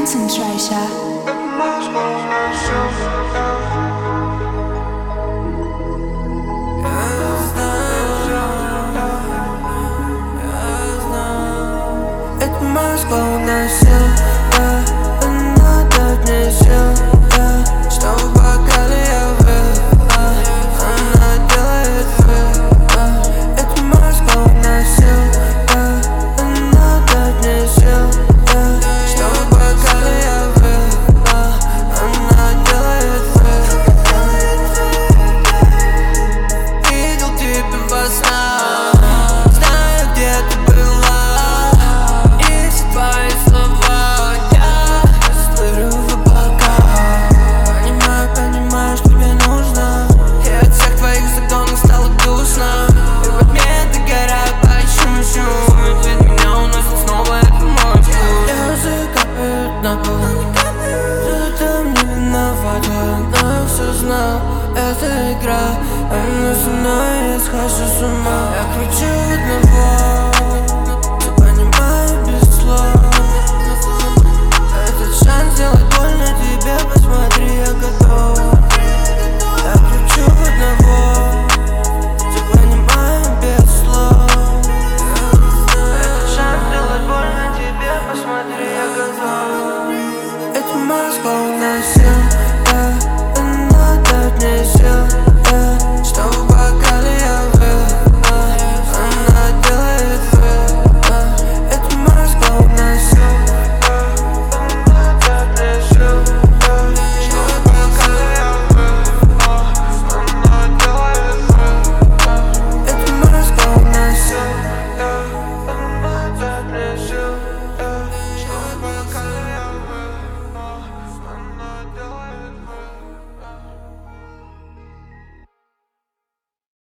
Concentrator. Это Москва уносил, она дает мне сил, что в бокале я выпил, она делает вид. Это Москва уносил, она дает мне сил, что в бокале я выпил, она делает вид. Видел тебя во снах, знаю, где ты была. Твои слова я смотрю в облака. Понимаю, что тебе нужно. И от всех твоих законов стало грустно. И вот меты горят почему. Ведь меня уносит снова эта ночь. Слезы капают на пол. Ты там не виновата, но я все знал. Это игра, она со мной, я схожу с ума. Я кручу